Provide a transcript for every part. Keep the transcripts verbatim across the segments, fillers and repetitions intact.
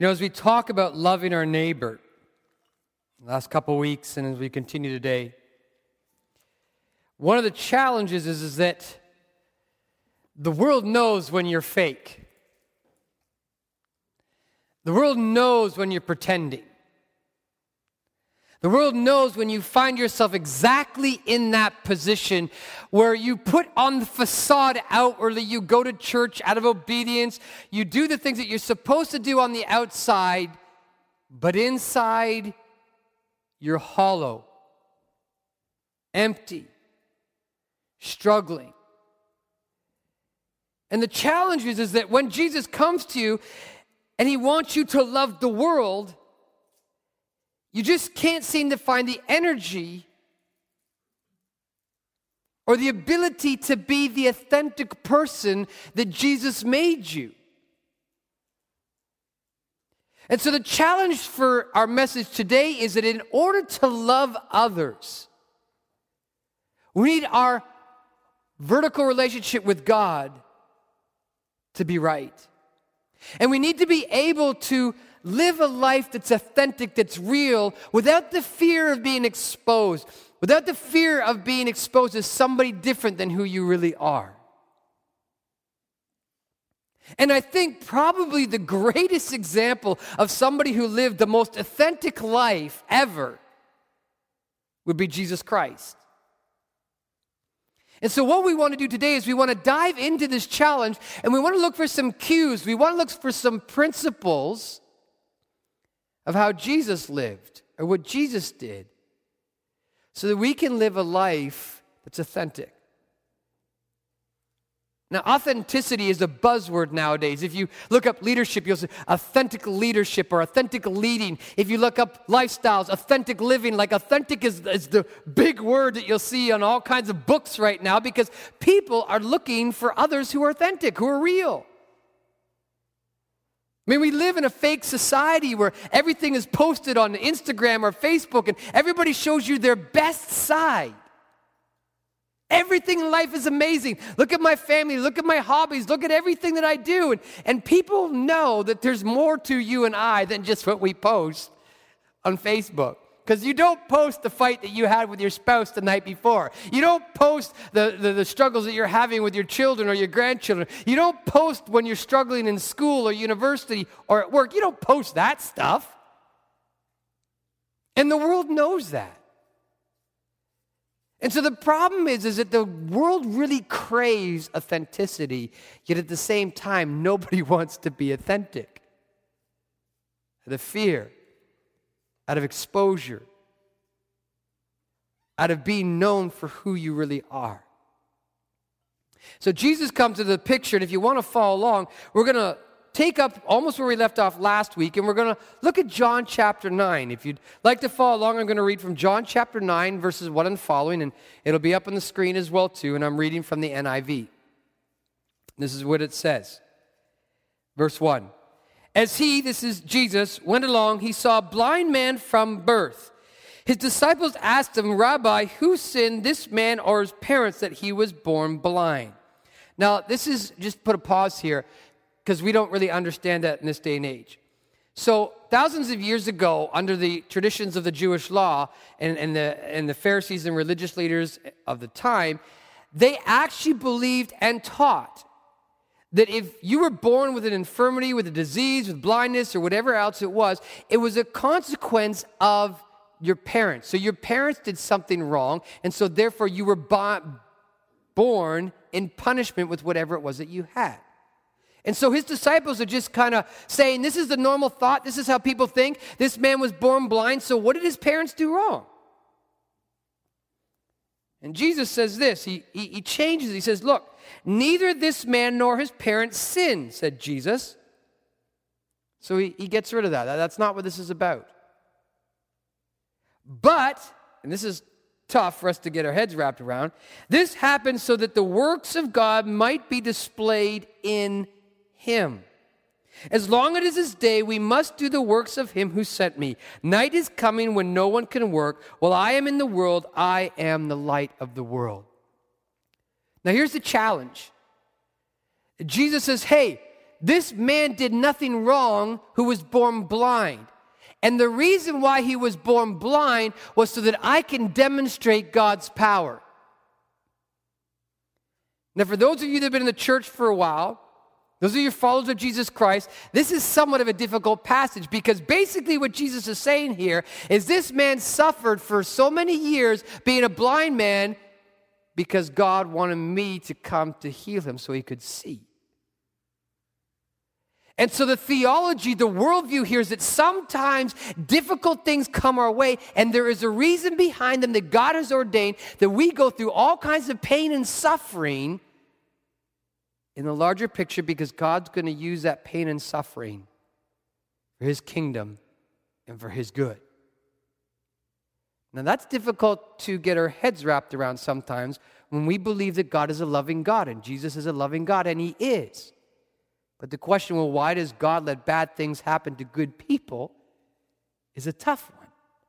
You know, as we talk about loving our neighbor, the last couple weeks and as we continue today, one of the challenges is, is that the world knows when you're fake. The world knows when you're pretending. The world knows when you find yourself exactly in that position where you put on the facade outwardly, you go to church out of obedience, you do the things that you're supposed to do on the outside, but inside you're hollow, empty, struggling. And the challenge is, is that when Jesus comes to you and he wants you to love the world, you just can't seem to find the energy or the ability to be the authentic person that Jesus made you. And so the challenge for our message today is that in order to love others, we need our vertical relationship with God to be right. And we need to be able to live a life that's authentic, that's real, without the fear of being exposed, without the fear of being exposed as somebody different than who you really are. And I think probably the greatest example of somebody who lived the most authentic life ever would be Jesus Christ. And so what we want to do today is we want to dive into this challenge and we want to look for some cues. We want to look for some principles of how Jesus lived or what Jesus did so that we can live a life that's authentic. Now, authenticity is a buzzword nowadays. If you look up leadership, you'll see authentic leadership or authentic leading. If you look up lifestyles, authentic living, like authentic is, is the big word that you'll see on all kinds of books right now because people are looking for others who are authentic, who are real. I mean, we live in a fake society where everything is posted on Instagram or Facebook and everybody shows you their best side. Everything in life is amazing. Look at my family. Look at my hobbies. Look at everything that I do. And, and people know that there's more to you and I than just what we post on Facebook. Because you don't post the fight that you had with your spouse the night before. You don't post the, the, the struggles that you're having with your children or your grandchildren. You don't post when you're struggling in school or university or at work. You don't post that stuff. And the world knows that. And so the problem is, is that the world really craves authenticity, yet at the same time, nobody wants to be authentic. Out of fear, out of exposure, out of being known for who you really are. So Jesus comes to the picture, and if you want to follow along, we're going to take up almost where we left off last week, and we're going to look at John chapter nine. If you'd like to follow along, I'm going to read from John chapter nine, verses one and following, and it'll be up on the screen as well, too, and I'm reading from the N I V. This is what it says. Verse one. As he, this is Jesus, went along, he saw a blind man from birth. His disciples asked him, Rabbi, who sinned, this man or his parents, that he was born blind? Now, this is, just put a pause here, because we don't really understand that in this day and age. So thousands of years ago, under the traditions of the Jewish law and, and, the, and the Pharisees and religious leaders of the time, they actually believed and taught that if you were born with an infirmity, with a disease, with blindness, or whatever else it was, it was a consequence of your parents. So your parents did something wrong, and so therefore you were bo- born in punishment with whatever it was that you had. And so his disciples are just kind of saying, this is the normal thought, this is how people think. This man was born blind, so what did his parents do wrong? And Jesus says this, he, he, he changes, he says, look, neither this man nor his parents sinned, said Jesus. So he, he gets rid of that. That's not what this is about. But, and this is tough for us to get our heads wrapped around, this happened so that the works of God might be displayed in him. As long as it is day, we must do the works of him who sent me. Night is coming when no one can work. While I am in the world, I am the light of the world. Now here's the challenge. Jesus says, hey, this man did nothing wrong who was born blind. And the reason why he was born blind was so that I can demonstrate God's power. Now, for those of you that have been in the church for a while, those of you followers of Jesus Christ, this is somewhat of a difficult passage because basically what Jesus is saying here is this man suffered for so many years being a blind man because God wanted me to come to heal him so he could see. And so the theology, the worldview here is that sometimes difficult things come our way, and there is a reason behind them that God has ordained that we go through all kinds of pain and suffering in the larger picture because God's going to use that pain and suffering for his kingdom and for his good. Now that's difficult to get our heads wrapped around sometimes when we believe that God is a loving God and Jesus is a loving God, and he is. But the question, well, why does God let bad things happen to good people, is a tough one.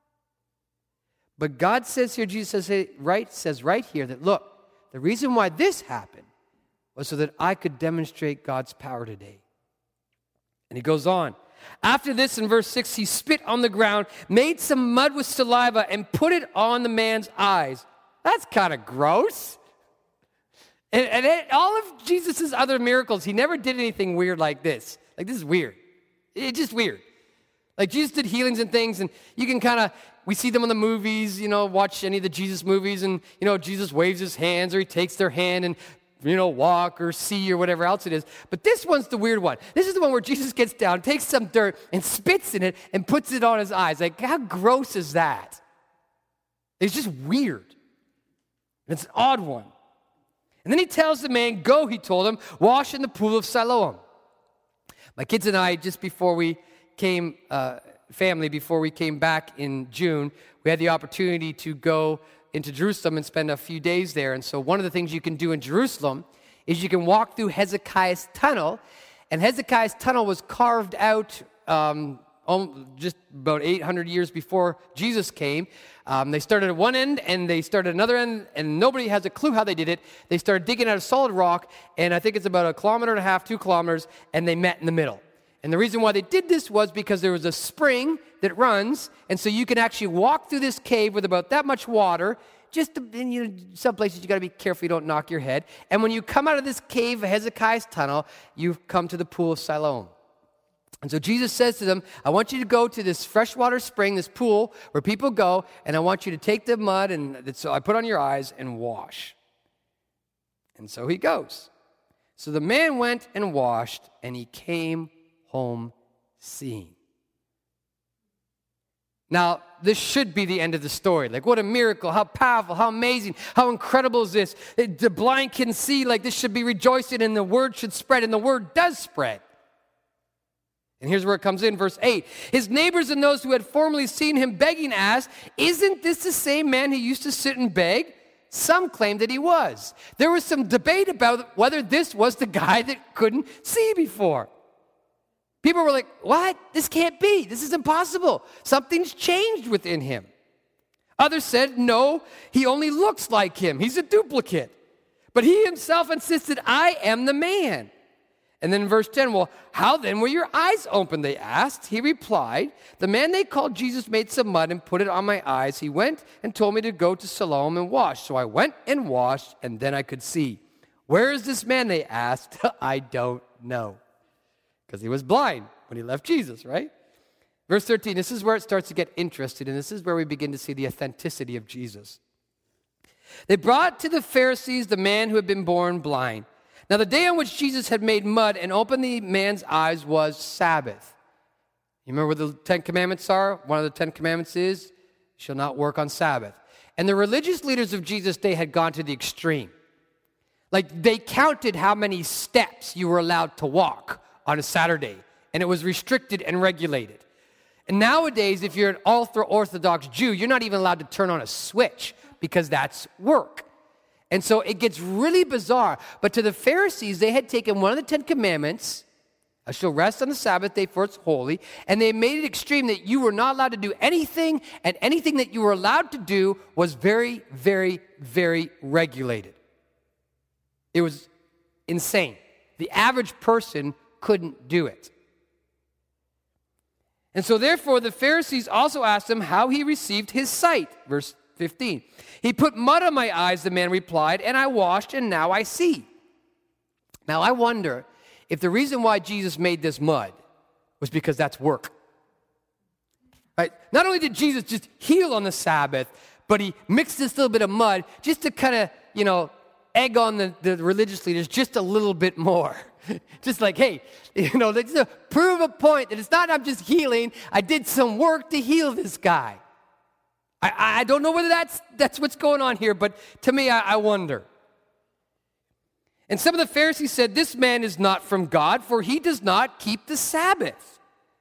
But God says here, Jesus says right, says right here that, look, the reason why this happened was so that I could demonstrate God's power today. And he goes on. After this, in verse six, he spit on the ground, made some mud with saliva, and put it on the man's eyes. That's kind of gross. And, and it, all of Jesus' other miracles, he never did anything weird like this. Like, this is weird. It's just weird. Like, Jesus did healings and things, and you can kind of, we see them in the movies, you know, watch any of the Jesus movies, and, you know, Jesus waves his hands, or he takes their hand and, you know, walk or see or whatever else it is. But this one's the weird one. This is the one where Jesus gets down, takes some dirt, and spits in it, and puts it on his eyes. Like, how gross is that? It's just weird. It's an odd one. And then he tells the man, go, he told him, wash in the pool of Siloam. My kids and I, just before we came, uh, family, before we came back in June, we had the opportunity to go into Jerusalem and spend a few days there. And so one of the things you can do in Jerusalem is you can walk through Hezekiah's tunnel. And Hezekiah's tunnel was carved out um, just about eight hundred years before Jesus came. Um, they started at one end, and they started another end, and nobody has a clue how they did it. They started digging out of solid rock, and I think it's about a kilometer and a half, two kilometers, and they met in the middle. And the reason why they did this was because there was a spring that runs, and so you can actually walk through this cave with about that much water. Just to, in, you know, some places you got to be careful you don't knock your head. And when you come out of this cave, Hezekiah's tunnel, you come to the pool of Siloam. And so Jesus says to them, I want you to go to this freshwater spring, this pool where people go, and I want you to take the mud and so I put on your eyes and wash. And so he goes. So the man went and washed, and he came home seeing. Now, this should be the end of the story. Like, what a miracle, how powerful, how amazing, how incredible is this? The blind can see, like this should be rejoicing, and the word should spread, and the word does spread. And here's where it comes in, verse eight. His neighbors and those who had formerly seen him begging asked, isn't this the same man who used to sit and beg? Some claimed that he was. There was some debate about whether this was the guy that couldn't see before. People were like, what? This can't be. This is impossible. Something's changed within him. Others said, no, he only looks like him. He's a duplicate. But he himself insisted, I am the man. And then in verse ten, well, how then were your eyes opened, they asked. He replied, the man they called Jesus made some mud and put it on my eyes. He went and told me to go to Siloam and wash. So I went and washed, and then I could see. Where is this man, they asked. I don't know. Because he was blind when he left Jesus, right? Verse thirteen, this is where it starts to get interesting, and this is where we begin to see the authenticity of Jesus. They brought to the Pharisees the man who had been born blind. Now, the day on which Jesus had made mud and opened the man's eyes was Sabbath. You remember what the Ten Commandments are? One of the Ten Commandments is, you shall not work on Sabbath. And the religious leaders of Jesus' day had gone to the extreme. Like, they counted how many steps you were allowed to walk on a Saturday, and it was restricted and regulated. And nowadays, if you're an ultra-Orthodox Jew, you're not even allowed to turn on a switch because that's work. And so it gets really bizarre. But to the Pharisees, they had taken one of the Ten Commandments, I shall rest on the Sabbath day for it's holy, and they made it extreme that you were not allowed to do anything, and anything that you were allowed to do was very, very, very regulated. It was insane. The average person couldn't do it. And so therefore the Pharisees also asked him how he received his sight. Verse fifteen. He put mud on my eyes, the man replied, and I washed, and now I see. Now I wonder if the reason why Jesus made this mud was because that's work. Right? Not only did Jesus just heal on the Sabbath, but he mixed this little bit of mud just to kind of, you know, egg on the, the religious leaders just a little bit more. Just like, hey, you know, to prove a point that it's not I'm just healing, I did some work to heal this guy. I, I don't know whether that's that's what's going on here, but to me, I, I wonder. And some of the Pharisees said, this man is not from God, for he does not keep the Sabbath.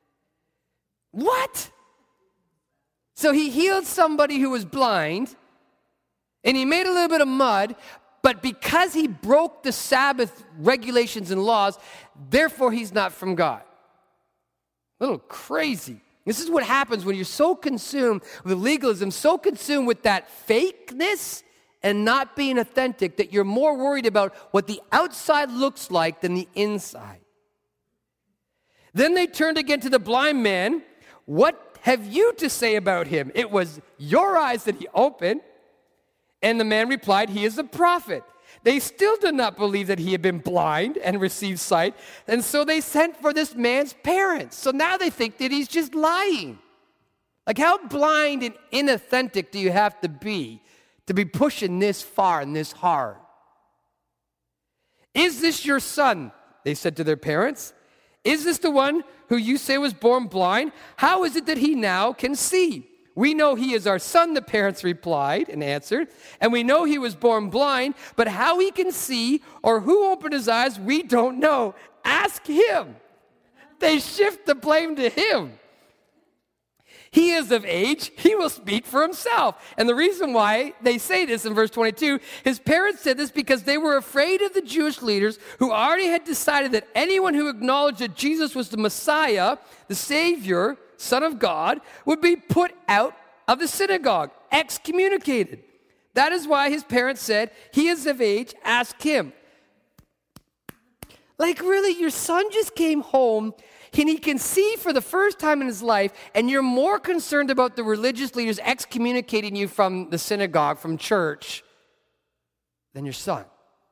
What? So he healed somebody who was blind, and he made a little bit of mud, but because he broke the Sabbath regulations and laws, therefore he's not from God. A little crazy. This is what happens when you're so consumed with legalism, so consumed with that fakeness and not being authentic, that you're more worried about what the outside looks like than the inside. Then they turned again to the blind man. What have you to say about him? It was your eyes that he opened. And the man replied, he is a prophet. They still did not believe that he had been blind and received sight, and so they sent for this man's parents. So now they think that he's just lying. Like, how blind and inauthentic do you have to be to be pushing this far and this hard? Is this your son? They said to their parents. Is this the one who you say was born blind? How is it that he now can see? We know he is our son, the parents replied and answered, and we know he was born blind, but how he can see or who opened his eyes, we don't know. Ask him. They shift the blame to him. He is of age, he will speak for himself. And the reason why they say this in verse twenty-two, his parents said this because they were afraid of the Jewish leaders who already had decided that anyone who acknowledged that Jesus was the Messiah, the Savior, Son of God, would be put out of the synagogue, excommunicated. That is why his parents said, he is of age, ask him. Like, really, your son just came home and he can see for the first time in his life, and you're more concerned about the religious leaders excommunicating you from the synagogue, from church, than your son.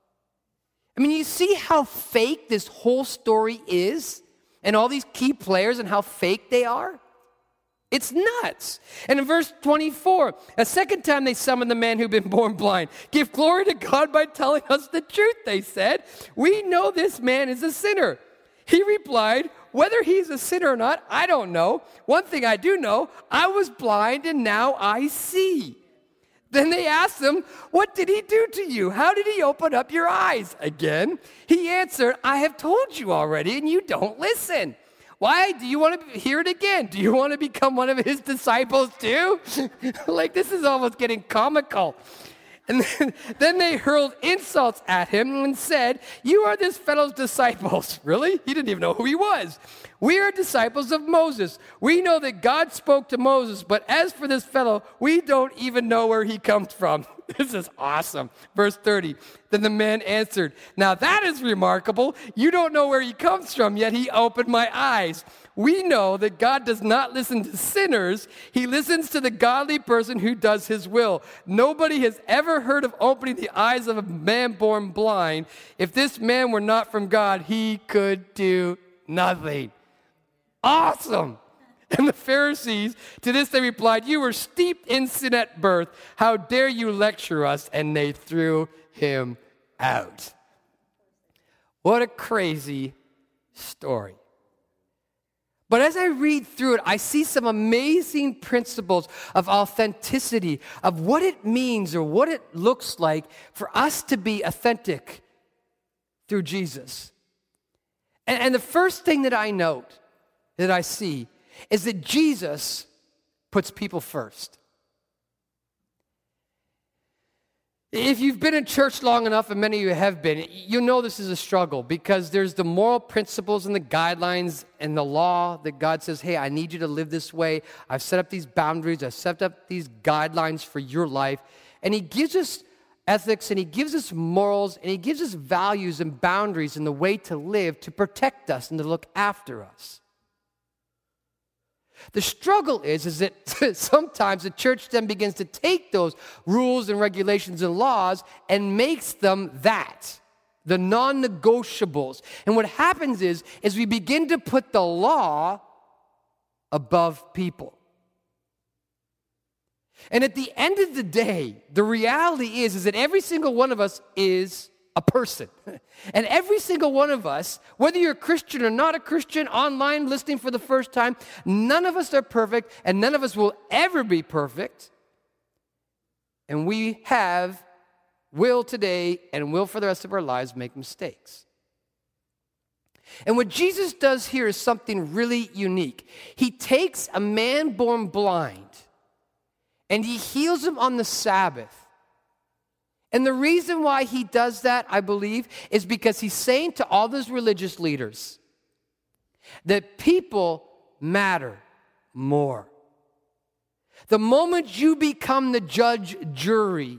I mean, you see how fake this whole story is? And all these key players and how fake they are? It's nuts. And in verse twenty-four, a second time they summoned the man who'd been born blind. Give glory to God by telling us the truth, they said. We know this man is a sinner. He replied, whether he's a sinner or not, I don't know. One thing I do know, I was blind and now I see. Then they asked him, what did he do to you? How did he open up your eyes? Again, he answered, I have told you already, and you don't listen. Why? Do you want to hear it again? Do you want to become one of his disciples too? Like, this is almost getting comical. And then, then they hurled insults at him and said, you are this fellow's disciples. Really? He didn't even know who he was. We are disciples of Moses. We know that God spoke to Moses, but as for this fellow, we don't even know where he comes from. This is awesome. Verse thirty, then the man answered, now that is remarkable. You don't know where he comes from, yet he opened my eyes. We know that God does not listen to sinners. He listens to the godly person who does his will. Nobody has ever heard of opening the eyes of a man born blind. If this man were not from God, he could do nothing. Awesome. And the Pharisees, to this they replied, you were steeped in sin at birth. How dare you lecture us? And they threw him out. What a crazy story. But as I read through it, I see some amazing principles of authenticity, of what it means or what it looks like for us to be authentic through Jesus. And, and the first thing that I note, that I see, is that Jesus puts people first. If you've been in church long enough, and many of you have been, you know this is a struggle because there's the moral principles and the guidelines and the law that God says, hey, I need you to live this way. I've set up these boundaries. I've set up these guidelines for your life. And he gives us ethics, and he gives us morals, and he gives us values and boundaries and the way to live to protect us and to look after us. The struggle is, is that sometimes the church then begins to take those rules and regulations and laws and makes them that, the non-negotiables. And what happens is, is we begin to put the law above people. And at the end of the day, the reality is, is that every single one of us is a person. And every single one of us, whether you're a Christian or not a Christian, online listening for the first time, none of us are perfect, and none of us will ever be perfect. And we have, will today, and will for the rest of our lives make mistakes. And what Jesus does here is something really unique. He takes a man born blind, and he heals him on the Sabbath. And the reason why he does that, I believe, is because he's saying to all those religious leaders that people matter more. The moment you become the judge, jury,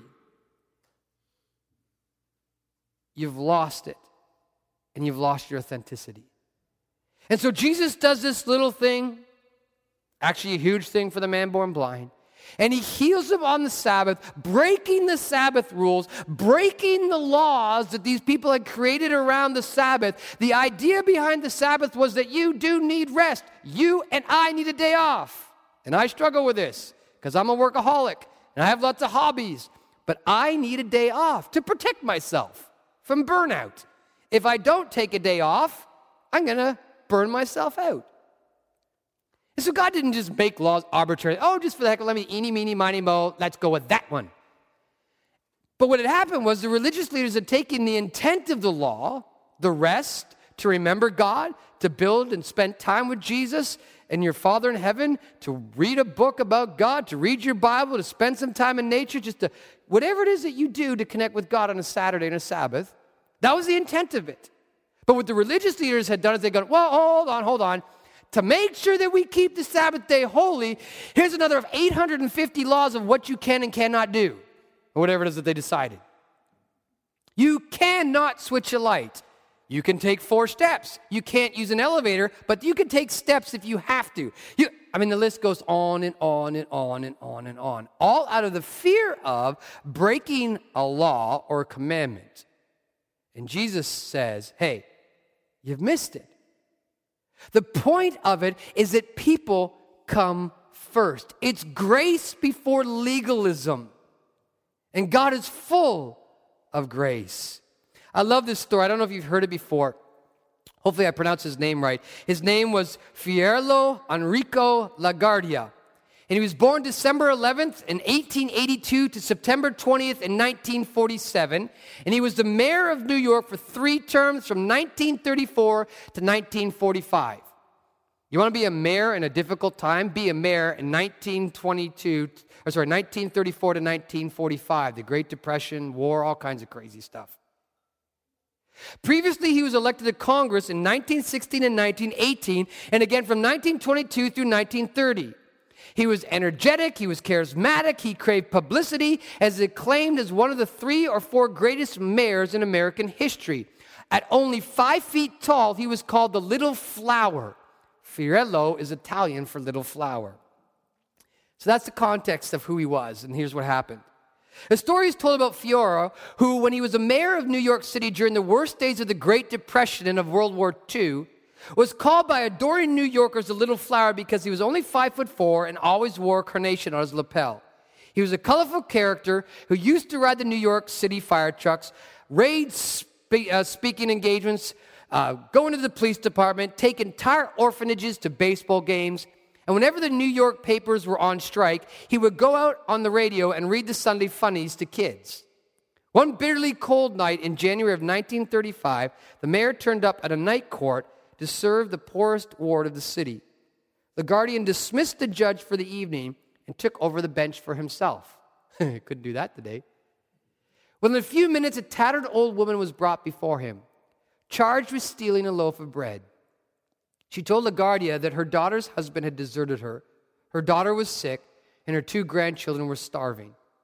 you've lost it, and you've lost your authenticity. And so Jesus does this little thing, actually a huge thing for the man born blind. And he heals him on the Sabbath, breaking the Sabbath rules, breaking the laws that these people had created around the Sabbath. The idea behind the Sabbath was that you do need rest. You and I need a day off. And I struggle with this because I'm a workaholic and I have lots of hobbies. But I need a day off to protect myself from burnout. If I don't take a day off, I'm going to burn myself out. And so God didn't just make laws arbitrary. Oh, just for the heck of it, let me eeny, meeny, miny, mo, let's go with that one. But what had happened was the religious leaders had taken the intent of the law, the rest, to remember God, to build and spend time with Jesus and your Father in heaven, to read a book about God, to read your Bible, to spend some time in nature, just to, whatever it is that you do to connect with God on a Saturday and a Sabbath, that was the intent of it. But what the religious leaders had done is they go, well, hold on, hold on. To make sure that we keep the Sabbath day holy, here's another of eight hundred fifty laws of what you can and cannot do, or whatever it is that they decided. You cannot switch a light. You can take four steps. You can't use an elevator, but you can take steps if you have to. You, I mean, the list goes on and on and on and on and on, all out of the fear of breaking a law or a commandment. And Jesus says, hey, you've missed it. The point of it is that people come first. It's grace before legalism. And God is full of grace. I love this story. I don't know if you've heard it before. Hopefully I pronounce his name right. His name was Fierro Enrico LaGuardia. And he was born December eleventh in eighteen eighty-two to September twentieth in nineteen forty-seven. And he was the mayor of New York for three terms from nineteen thirty-four to nineteen forty-five. You want to be a mayor in a difficult time? Be a mayor in nineteen twenty-two, or sorry, nineteen thirty-four to nineteen forty-five. The Great Depression, war, all kinds of crazy stuff. Previously, he was elected to Congress in nineteen sixteen and nineteen eighteen, and again from nineteen twenty-two through nineteen thirty. He was energetic, he was charismatic, he craved publicity, as acclaimed as one of the three or four greatest mayors in American history. At only five feet tall, he was called the Little Flower. Fiorello is Italian for little flower. So that's the context of who he was, and here's what happened. The story is told about Fiorello, who, when he was a mayor of New York City during the worst days of the Great Depression and of World War Two, was called by adoring New Yorkers the Little Flower because he was only five foot four and always wore a carnation on his lapel. He was a colorful character who used to ride the New York City fire trucks, raid spe- uh, speaking engagements, uh, go into the police department, take entire orphanages to baseball games. And whenever the New York papers were on strike, he would go out on the radio and read the Sunday funnies to kids. One bitterly cold night in January of nineteen thirty-five, the mayor turned up at a night court to serve the poorest ward of the city. The guardian dismissed the judge for the evening and took over the bench for himself. Couldn't do that today. Within a few minutes, a tattered old woman was brought before him, charged with stealing a loaf of bread. She told LaGuardia that her daughter's husband had deserted her, her daughter was sick, and her two grandchildren were starving.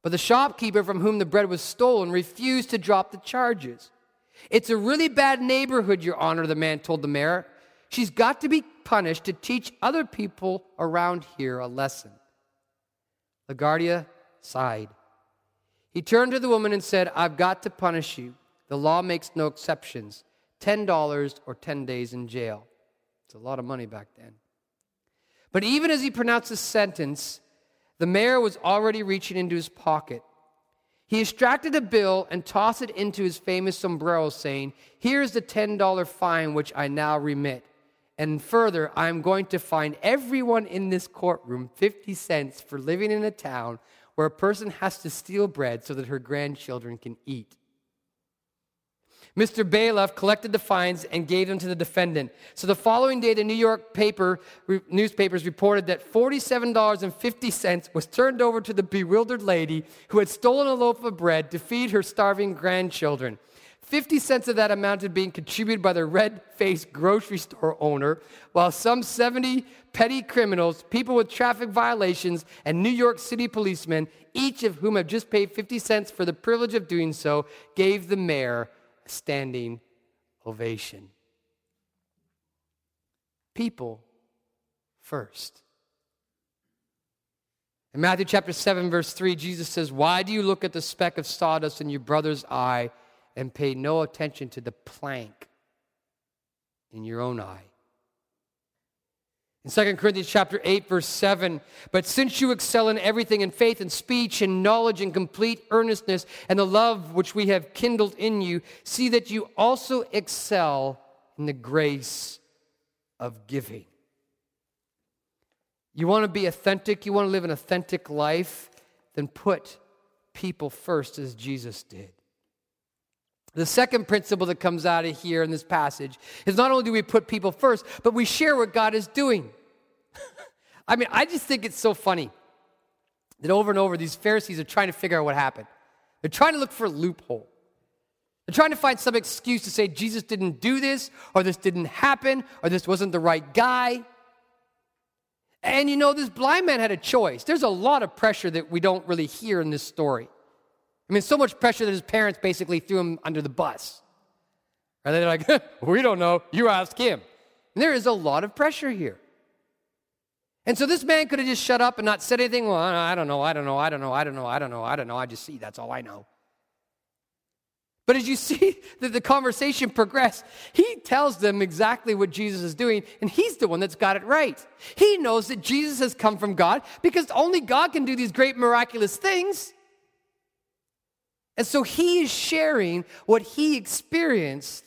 But the shopkeeper from whom the bread was stolen refused to drop the charges. It's a really bad neighborhood, Your Honor, the man told the mayor. She's got to be punished to teach other people around here a lesson. LaGuardia sighed. He turned to the woman and said, I've got to punish you. The law makes no exceptions. ten dollars or ten days in jail. It's a lot of money back then. But even as he pronounced the sentence, the mayor was already reaching into his pocket. He extracted a bill and tossed it into his famous sombrero, saying, here's the ten dollars fine which I now remit. And further, I am going to fine everyone in this courtroom fifty cents for living in a town where a person has to steal bread so that her grandchildren can eat. Mister Bailiff collected the fines and gave them to the defendant. So the following day, the New York paper, re, newspapers reported that forty-seven dollars and fifty cents was turned over to the bewildered lady who had stolen a loaf of bread to feed her starving grandchildren. fifty cents of that amount had been contributed by the red-faced grocery store owner, while some seventy petty criminals, people with traffic violations, and New York City policemen, each of whom had just paid fifty cents for the privilege of doing so, gave the mayor a standing ovation. People first. In Matthew chapter seven, verse three, Jesus says, why do you look at the speck of sawdust in your brother's eye and pay no attention to the plank in your own eye? In Second Corinthians chapter eight, verse seven, but since you excel in everything, in faith and speech and knowledge and complete earnestness and the love which we have kindled in you, see that you also excel in the grace of giving. You want to be authentic, you want to live an authentic life, then put people first as Jesus did. The second principle that comes out of here in this passage is not only do we put people first, but we share what God is doing. I mean, I just think it's so funny that over and over these Pharisees are trying to figure out what happened. They're trying to look for a loophole. They're trying to find some excuse to say Jesus didn't do this, or this didn't happen, or this wasn't the right guy. And you know, this blind man had a choice. There's a lot of pressure that we don't really hear in this story. I mean, so much pressure that his parents basically threw him under the bus. And they're like, we don't know, you ask him. And there is a lot of pressure here. And so this man could have just shut up and not said anything. Well, I don't know, I don't know, I don't know, I don't know, I don't know, I don't know, I just see, that's all I know. But as you see that the conversation progressed, he tells them exactly what Jesus is doing, and he's the one that's got it right. He knows that Jesus has come from God because only God can do these great miraculous things. And so he is sharing what he experienced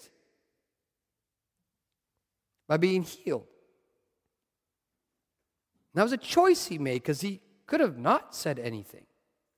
by being healed. And that was a choice he made because he could have not said anything.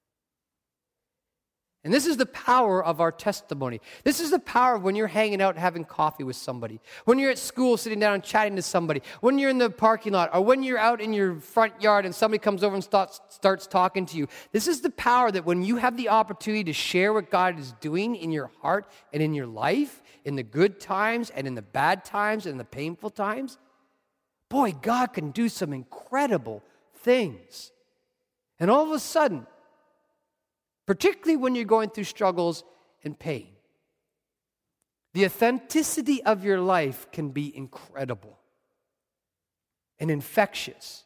And this is the power of our testimony. This is the power of when you're hanging out and having coffee with somebody, when you're at school sitting down and chatting to somebody, when you're in the parking lot, or when you're out in your front yard and somebody comes over and starts, starts talking to you. This is the power that when you have the opportunity to share what God is doing in your heart and in your life, in the good times and in the bad times and the painful times, boy, God can do some incredible things. And all of a sudden, particularly when you're going through struggles and pain, the authenticity of your life can be incredible and infectious.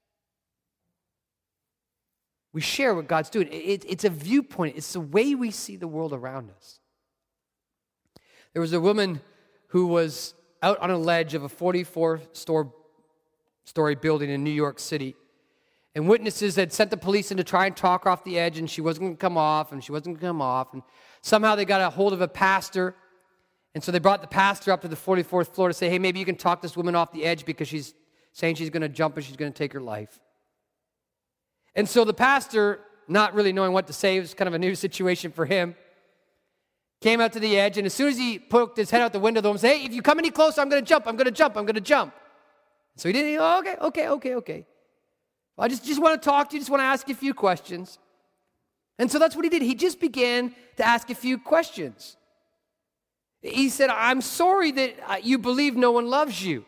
We share what God's doing. It, it's a viewpoint. It's the way we see the world around us. There was a woman who was out on a ledge of a forty-four story building in New York City. And witnesses had sent the police in to try and talk her off the edge, and she wasn't going to come off, and she wasn't going to come off. And somehow they got a hold of a pastor, and so they brought the pastor up to the forty-fourth floor to say, hey, maybe you can talk this woman off the edge because she's saying she's going to jump and she's going to take her life. And so the pastor, not really knowing what to say, it was kind of a new situation for him, came out to the edge, and as soon as he poked his head out the window, the woman said, hey, if you come any closer, I'm going to jump, I'm going to jump, I'm going to jump. So he did, oh, okay, okay, okay, okay. I just, just want to talk to you, just want to ask you a few questions. And so that's what he did. He just began to ask a few questions. He said, I'm sorry that you believe no one loves you.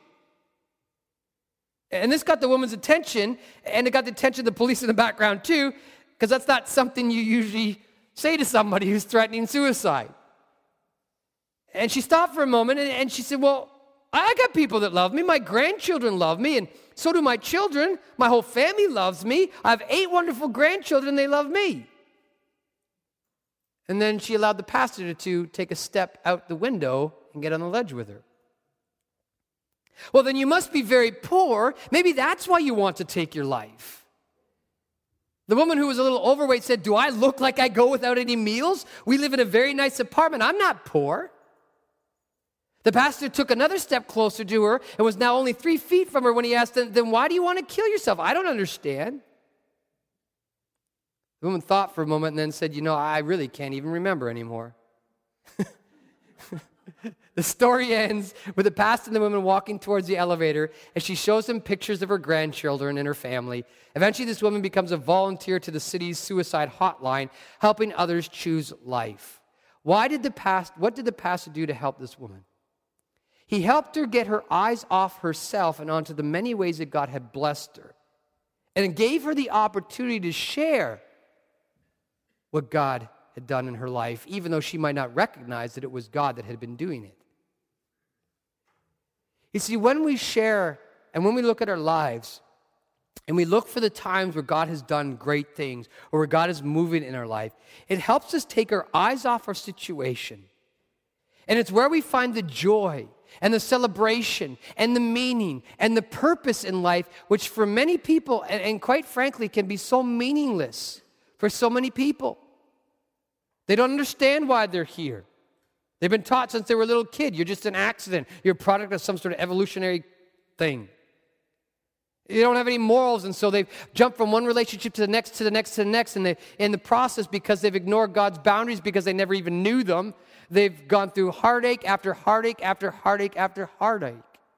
And this got the woman's attention, and it got the attention of the police in the background too, Because that's not something you usually say to somebody who's threatening suicide. And she stopped for a moment and, and she said, well, I got people that love me. My grandchildren love me, and so do my children. My whole family loves me. I have eight wonderful grandchildren. They love me. And then she allowed the pastor to take a step out the window and get on the ledge with her. Well, then you must be very poor. Maybe that's why you want to take your life. The woman who was a little overweight said, do I look like I go without any meals? We live in a very nice apartment. I'm not poor. The pastor took another step closer to her and was now only three feet from her when he asked, then why do you want to kill yourself? I don't understand. The woman thought for a moment and then said, you know, I really can't even remember anymore. The story ends with the pastor and the woman walking towards the elevator as she shows him pictures of her grandchildren and her family. Eventually, this woman becomes a volunteer to the city's suicide hotline, helping others choose life. Why did the past, what did the pastor do to help this woman? He helped her get her eyes off herself and onto the many ways that God had blessed her, and gave her the opportunity to share what God had done in her life, even though she might not recognize that it was God that had been doing it. You see, when we share and when we look at our lives and we look for the times where God has done great things or where God is moving in our life, it helps us take our eyes off our situation. And it's where we find the joy and the celebration and the meaning and the purpose in life, which for many people, and, and quite frankly, can be so meaningless for so many people. They don't understand why they're here. They've been taught since they were a little kid, you're just an accident. You're a product of some sort of evolutionary thing. You don't have any morals, and so they've jumped from one relationship to the next, to the next, to the next, and they, in the process, because they've ignored God's boundaries, because they never even knew them, they've gone through heartache after heartache after heartache after heartache.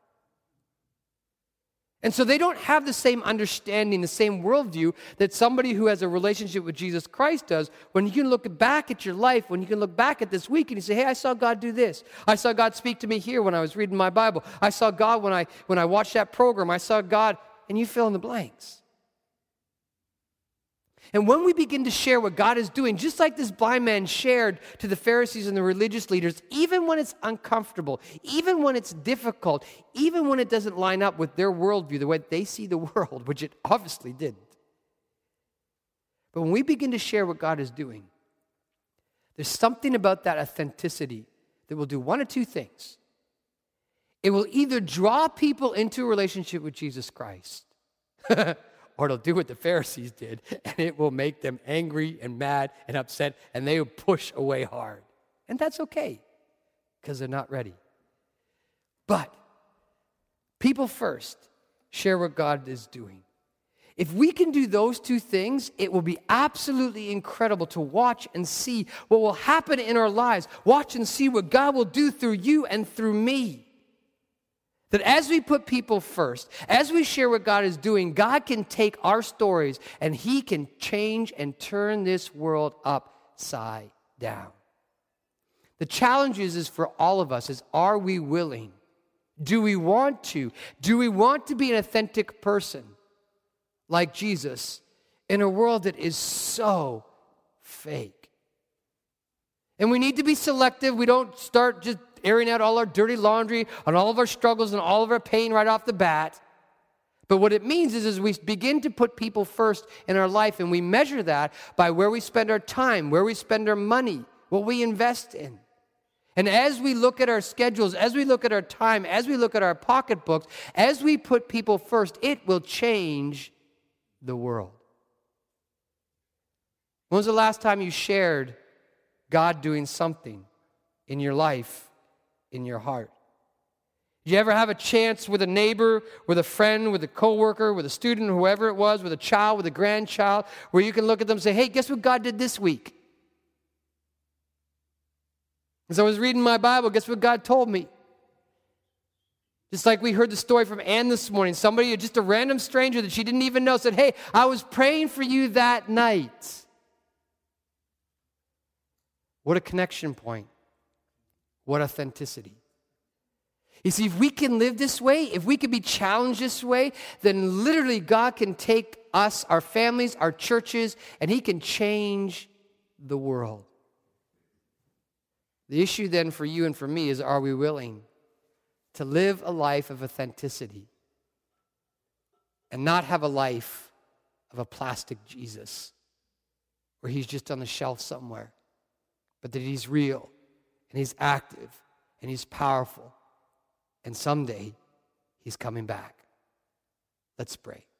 And so they don't have the same understanding, the same worldview that somebody who has a relationship with Jesus Christ does, when you can look back at your life, when you can look back at this week and you say, hey, I saw God do this. I saw God speak to me here when I was reading my Bible. I saw God when I when I watched that program. I saw God, and you fill in the blanks. And when we begin to share what God is doing, just like this blind man shared to the Pharisees and the religious leaders, even when it's uncomfortable, even when it's difficult, even when it doesn't line up with their worldview, the way they see the world, which it obviously didn't. But when we begin to share what God is doing, there's something about that authenticity that will do one of two things. It will either draw people into a relationship with Jesus Christ, or it'll do what the Pharisees did, and it will make them angry and mad and upset, and they will push away hard. And that's okay, because they're not ready. But people first share what God is doing. If we can do those two things, it will be absolutely incredible to watch and see what will happen in our lives. Watch and see what God will do through you and through me. That as we put people first, as we share what God is doing, God can take our stories and He can change and turn this world upside down. The challenge is, is for all of us is, are we willing? Do we want to? Do we want to be an authentic person like Jesus in a world that is so fake? And we need to be selective. We don't start just airing out all our dirty laundry on all of our struggles and all of our pain right off the bat. But what it means is, is we begin to put people first in our life, and we measure that by where we spend our time, where we spend our money, what we invest in. And as we look at our schedules, as we look at our time, as we look at our pocketbooks, as we put people first, it will change the world. When was the last time you shared God doing something in your life, in your heart? Did you ever have a chance with a neighbor, with a friend, with a coworker, with a student, whoever it was, with a child, with a grandchild, where you can look at them and say, hey, guess what God did this week? As I was reading my Bible, guess what God told me? Just like we heard the story from Ann this morning, somebody, just a random stranger that she didn't even know, said, hey, I was praying for you that night. What a connection point. What authenticity. You see, if we can live this way, if we can be challenged this way, then literally God can take us, our families, our churches, and he can change the world. The issue then for you and for me is, are we willing to live a life of authenticity and not have a life of a plastic Jesus where he's just on the shelf somewhere, but that he's real and he's active and he's powerful, and someday he's coming back. Let's pray.